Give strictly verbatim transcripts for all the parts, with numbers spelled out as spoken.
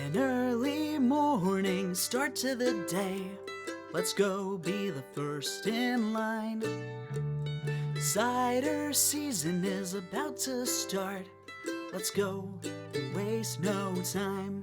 An early morning start to the day. Let's go be the first in line. Cider season is about to start. Let's go and waste no time.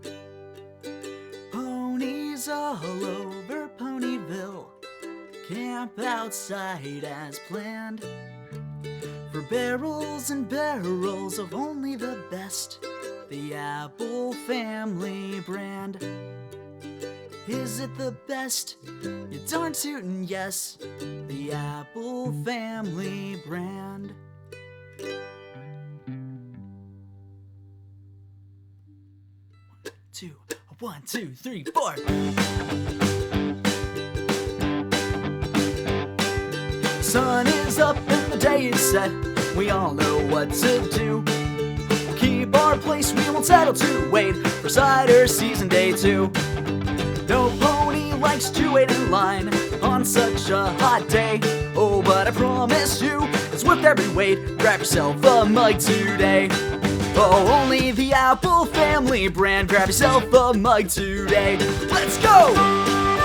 Ponies all over Ponyville. Camp outside as planned. For barrels and barrels of only the best. The Apple Family brand. Is it the best? You darn tootin' yes. The Apple Family brand. Two, one, two, three, four. Sun is up and the day is set. We all know what to do. We'll keep our place, we won't settle to wait for cider season day two. No pony likes to wait in line on such a hot day. Oh, but I promise you, it's worth every wait. Grab yourself a mug today. Oh, only the Apple Family brand. Grab yourself a mug today. Let's go!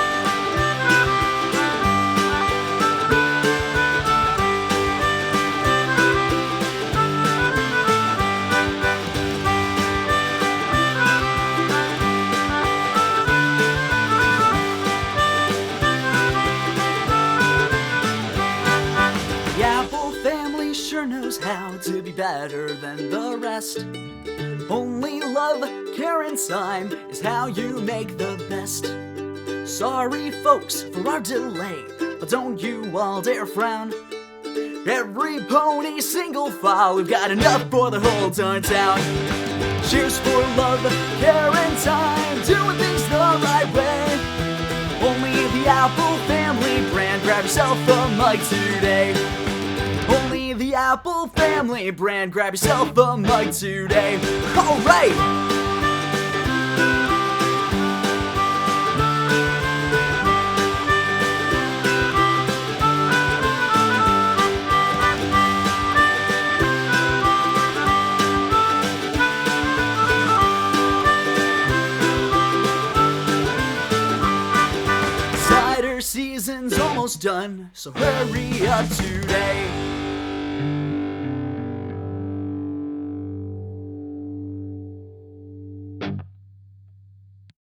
The Apple Family sure knows how to be better than the rest. Only love, care, and time is how you make the best. Sorry folks for our delay, but don't you all dare frown. Every pony single file, we've got enough for the whole darn town. Cheers for love, care, and time, doing things the right way. Only the Apple Family brand. Grab yourself a mug today. Only the Apple Family brand. Grab yourself a mug today. Alright! Cider season's almost done, so hurry up today.